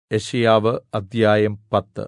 യെശയ്യാവ് അദ്ധ്യായം 10.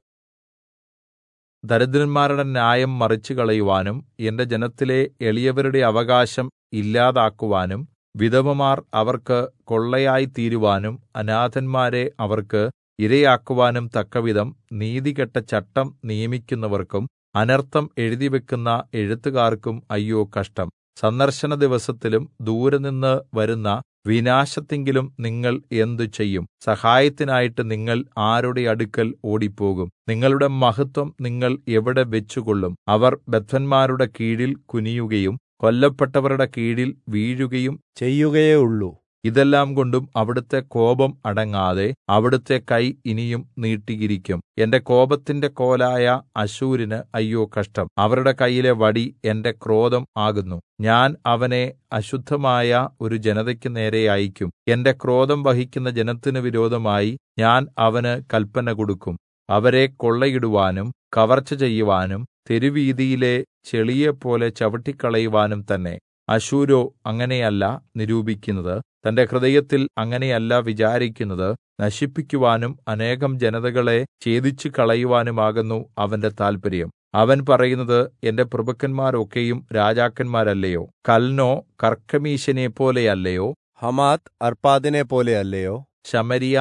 ദരിദ്രന്മാരുടെ ന്യായം മറിച്ചുകളയുവാനും എന്റെ ജനത്തിലെ എളിയവരുടെ അവകാശം ഇല്ലാതാക്കുവാനും വിധവമാർ അവർക്ക് കൊള്ളയായിത്തീരുവാനും അനാഥന്മാരെ അവർക്ക് ഇരയാക്കുവാനും തക്കവിധം നീതികെട്ട ചട്ടം നിയമിക്കുന്നവർക്കും അനർത്ഥം എഴുതിവെക്കുന്ന എഴുത്തുകാർക്കും അയ്യോ കഷ്ടം. സന്ദർശന ദിവസത്തിലും ദൂരനിന്ന് വരുന്ന വിനാശത്തിങ്കലും നിങ്ങൾ എന്ത് ചെയ്യും? സഹായത്തിനായിട്ട് നിങ്ങൾ ആരുടെ അടുക്കൽ ഓടിപ്പോകും? നിങ്ങളുടെ മഹത്വം നിങ്ങൾ എവിടെ വെച്ചുകൊള്ളും? അവർ ബദ്ധന്മാരുടെ കീഴിൽ കുനിയുകയും കൊല്ലപ്പെട്ടവരുടെ കീഴിൽ വീഴുകയും ചെയ്യുകയേ ഉള്ളൂ. ഇതെല്ലാം കൊണ്ടും അവിടുത്തെ കോപം അടങ്ങാതെ അവിടുത്തെ കൈ ഇനിയും നീട്ടിയിരിക്കും. എന്റെ കോപത്തിന്റെ കോലായ അശ്ശൂരിന് അയ്യോ കഷ്ടം. അവരുടെ കയ്യിലെ വടി എന്റെ ക്രോധം ആകുന്നു. ഞാൻ അവനെ അശുദ്ധമായ ഒരു ജനതയ്ക്ക് നേരെ അയക്കും. എന്റെ ക്രോധം വഹിക്കുന്ന ജനത്തിന് വിരോധമായി ഞാൻ അവന് കല്പന കൊടുക്കും. അവരെ കൊള്ളയിടുവാനും കവർച്ച ചെയ്യുവാനും തെരുവീഥിയിലെ ചെളിയെപ്പോലെ ചവിട്ടിക്കളയുവാനും തന്നെ. അശ്ശൂരോ അങ്ങനെയല്ല നിരൂപിക്കുന്നത്, തന്റെ ഹൃദയത്തിൽ അങ്ങനെയല്ല വിചാരിക്കുന്നത്. നശിപ്പിക്കുവാനും അനേകം ജനതകളെ ഛേദിച്ചുകളയുവാനുമാകുന്നു അവന്റെ താല്പര്യം. അവൻ പറയുന്നത്, എന്റെ പ്രഭുക്കന്മാരൊക്കെയും രാജാക്കന്മാരല്ലയോ? കൽനോ കർക്കമീശിനെപ്പോലെയല്ലയോ? ഹമാത്ത് അർപ്പാദിനെപ്പോലെയല്ലയോ? ശമര്യ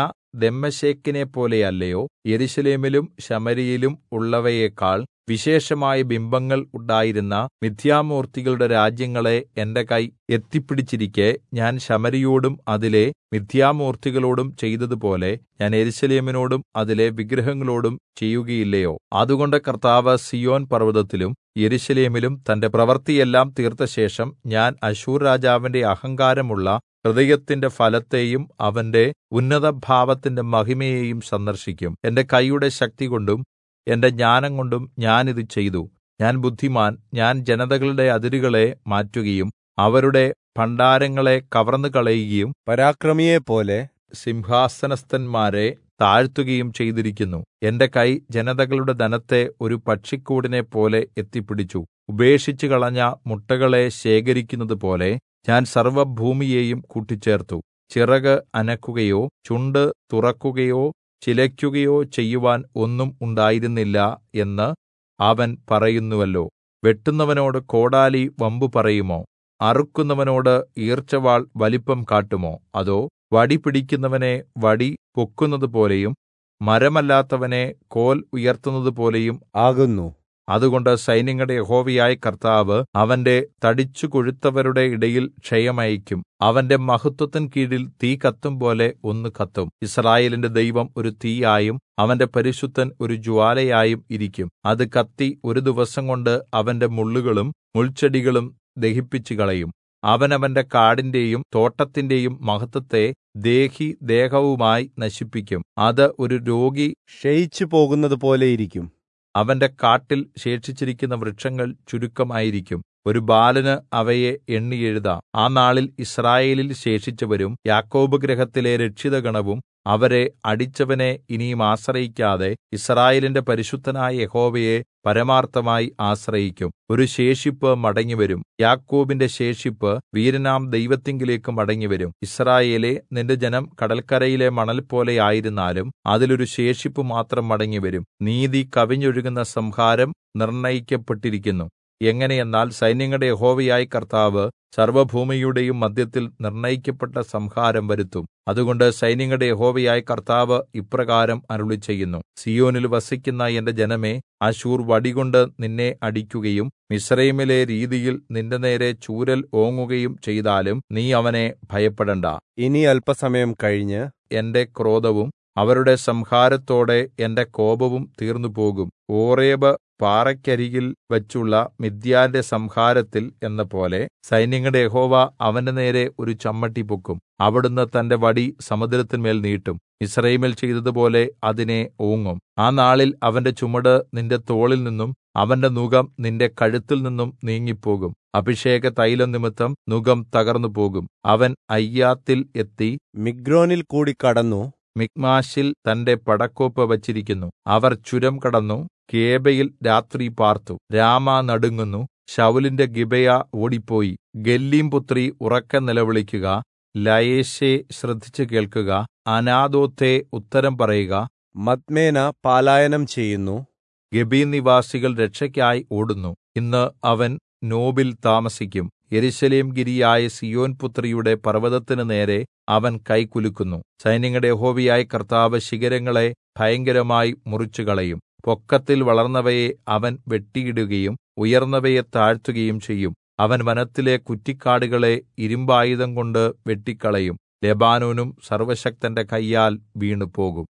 ദമ്മേശെക്കിനെപ്പോലെയല്ലയോ? യെരൂശലേമിലും ശമര്യയിലും ഉള്ളവയേക്കാൾ വിശേഷമായ ബിംബങ്ങൾ ഉണ്ടായിരുന്ന മിഥ്യാമൂർത്തികളുടെ രാജ്യങ്ങളെ എന്റെ കൈ എത്തിപ്പിടിച്ചിരിക്കെ ഞാൻ ശമര്യയോടും അതിലെ മിഥ്യാമൂർത്തികളോടും ചെയ്തതുപോലെ ഞാൻ യെരൂശലേമിനോടും അതിലെ വിഗ്രഹങ്ങളോടും ചെയ്യുകയില്ലയോ? അതുകൊണ്ട് കർത്താവ് സീയോൻ പർവ്വതത്തിലും യെരൂശലേമിലും തന്റെ പ്രവൃത്തിയെല്ലാം തീർത്തശേഷം ഞാൻ അശ്ശൂർ രാജാവിന്റെ അഹങ്കാരമുള്ള ഹൃദയത്തിന്റെ ഫലത്തെയും അവന്റെ ഉന്നതഭാവത്തിന്റെ മഹിമയെയും സന്ദർശിക്കും. എന്റെ കൈയുടെ ശക്തികൊണ്ടും എന്റെ ജ്ഞാനംകൊണ്ടും ഞാൻ ഇത് ചെയ്തു. ഞാൻ ബുദ്ധിമാൻ. ഞാൻ ജനതകളുടെ അതിരുകളെ മാറ്റുകയും അവരുടെ ഭണ്ഡാരങ്ങളെ കവർന്നുകളയുകയും പരാക്രമിയെപ്പോലെ സിംഹാസനസ്ഥന്മാരെ താഴ്ത്തുകയും ചെയ്തിരിക്കുന്നു. എന്റെ കൈ ജനതകളുടെ ധനത്തെ ഒരു പക്ഷിക്കൂടിനെപ്പോലെ എത്തിപ്പിടിച്ചു. ഉപേക്ഷിച്ചുകളഞ്ഞ മുട്ടകളെ ശേഖരിക്കുന്നതുപോലെ ഞാൻ സർവ്വഭൂമിയെയും കൂട്ടിച്ചേർത്തു. ചിറക് അനക്കുകയോ ചുണ്ട് തുറക്കുകയോ ചിലയ്ക്കുകയോ ചെയ്യുവാൻ ഒന്നും ഉണ്ടായിരുന്നില്ല എന്ന് അവൻ പറയുന്നുവല്ലോ. വെട്ടുന്നവനോട് കോടാലി വമ്പു പറയുമോ? അറുക്കുന്നവനോട് ഈർച്ചവാൾ വലിപ്പം കാട്ടുമോ? അതോ വടി പിടിക്കുന്നവനെ വടി പൊക്കുന്നതുപോലെയും മരമല്ലാത്തവനെ കോൽ ഉയർത്തുന്നതുപോലെയും ആകുന്നു. അതുകൊണ്ട് സൈന്യങ്ങളുടെ യഹോവയായ കർത്താവ് അവന്റെ തടിച്ചുകൊഴുത്തവരുടെ ഇടയിൽ ക്ഷയം അയക്കും. അവന്റെ മഹത്വത്തിൻ കീഴിൽ തീ കത്തും പോലെ ഒന്ന് കത്തും. യിസ്രായേലിന്റെ ദൈവം ഒരു തീയായും അവന്റെ പരിശുദ്ധൻ ഒരു ജ്വാലയായും ഇരിക്കും. അത് കത്തി ഒരു ദിവസംകൊണ്ട് അവന്റെ മുള്ളുകളും മുൾച്ചെടികളും ദഹിപ്പിച്ചുകളയും. അവൻ അവന്റെ കാടിന്റെയും തോട്ടത്തിന്റെയും മഹത്വത്തെ ദേഹവുമായി നശിപ്പിക്കും. അത് ഒരു രോഗി ക്ഷയിച്ചു പോകുന്നതുപോലെയിരിക്കും. അവന്റെ കാട്ടിൽ ശേഷിച്ചിരിക്കുന്ന വൃക്ഷങ്ങൾ ചുരുക്കമായിരിക്കും. ഒരു ബാലന് അവയെ എണ്ണി എഴുതാം. ആ നാളിൽ യിസ്രായേലിൽ ശേഷിച്ചവരും യാക്കോബ് ഗൃഹത്തിലെ രക്ഷിതഗണവും അവരെ അടിച്ചവനെ ഇനിയും ആശ്രയിക്കാതെ യിസ്രായേലിന്റെ പരിശുദ്ധനായ യഹോവയെ പരമാർത്ഥമായി ആശ്രയിക്കും. ഒരു ശേഷിപ്പ് മടങ്ങിവരും. യാക്കോബിന്റെ ശേഷിപ്പ് വീരനാം ദൈവത്തിങ്കലേക്ക് മടങ്ങിവരും. യിസ്രായേലേ, നിന്റെ ജനം കടൽക്കരയിലെ മണൽ പോലെ ആയിരുന്നാലും അതിലൊരു ശേഷിപ്പ് മാത്രം മടങ്ങിവരും. നീതി കവിഞ്ഞൊഴുകുന്ന സംഹാരം നിർണയിക്കപ്പെട്ടിരിക്കുന്നു. എങ്ങനെയെന്നാൽ സൈന്യങ്ങളുടെ യഹോവയായ കർത്താവ് സർവ്വഭൂമിയുടെയും മദ്ധ്യത്തിൽ നിർണയിക്കപ്പെട്ട സംഹാരം വരുത്തും. അതുകൊണ്ട് സൈന്യങ്ങളുടെ യഹോവയായ കർത്താവ് ഇപ്രകാരം അരുളിച്ചെയ്യുന്നു: സീയോനിൽ വസിക്കുന്ന എന്റെ ജനമേ, അശ്ശൂർ വടികൊണ്ട് നിന്നെ അടിക്കുകയും മിസ്രയീമിലെ രീതിയിൽ നിന്റെ നേരെ ചൂരൽ ഓങ്ങുകയും ചെയ്താലും നീ അവനെ ഭയപ്പെടേണ്ടാ. ഇനി അല്പസമയം കഴിഞ്ഞ് എന്റെ ക്രോധവും അവരുടെ സംഹാരത്തോടെ എന്റെ കോപവും തീർന്നുപോകും. ഓറേബ് പാറയ്ക്കരികിൽ വച്ചുള്ള മിദ്യാന്റെ സംഹാരത്തിൽ എന്നപോലെ സൈന്യങ്ങളുടെ യഹോവ അവന്റെ നേരെ ഒരു ചമ്മട്ടി പൊക്കും. അവിടുന്ന് തന്റെ വടി സമുദ്രത്തിന്മേൽ നീട്ടും. മിസ്രയീമിൽ ചെയ്തതുപോലെ അതിനെ ഓങ്ങും. ആ നാളിൽ അവന്റെ ചുമട് നിന്റെ തോളിൽ നിന്നും അവന്റെ നുകം നിന്റെ കഴുത്തിൽ നിന്നും നീങ്ങിപ്പോകും. അഭിഷേക തൈലം നിമിത്തം നുകം തകർന്നുപോകും. അവൻ അയ്യാത്തിൽ എത്തി മിഗ്രോനിൽ കൂടി കടന്നു മിക്മാശിൽ തന്റെ പടക്കോപ്പ് വച്ചിരിക്കുന്നു. അവർ ചുരം കടന്നു കേബയിൽ രാത്രി പാർത്തു. രാമ നടുങ്ങുന്നു. ശൌലിന്റെ ഗിബെയ ഓടിപ്പോയി. ഗല്ലീം പുത്രി ഉറക്കെ നിലവിളിക്കുക. ലയേശേ, ശ്രദ്ധിച്ചു കേൾക്കുക. അനാഥോത്തേ, ഉത്തരം പറയുക. മദ്മേന പലായനം ചെയ്യുന്നു. ഗെബീർ നിവാസികൾ രക്ഷയ്ക്കായി ഓടുന്നു. ഇന്ന് അവൻ നോബിൽ താമസിക്കും. യെരൂശലേം ഗിരിയായ സീയോൻ പുത്രിയുടെ പർവ്വതത്തിന് നേരെ അവൻ കൈ കുലുക്കുന്നു. സൈന്യങ്ങളുടെ യഹോവയായ കർത്താവ് ശിഖരങ്ങളെ ഭയങ്കരമായി മുറിച്ചുകളയും. പൊക്കത്തിൽ വളർന്നവയെ അവൻ വെട്ടിയിടുകയും ഉയർന്നവയെ താഴ്ത്തുകയും ചെയ്യും. അവൻ വനത്തിലെ കുറ്റിക്കാടുകളെ ഇരിമ്പായുധംകൊണ്ട് വെട്ടിക്കളയും. ലെബാനോനും സർവ്വശക്തന്റെ കയ്യാൽ വീണുപോകും.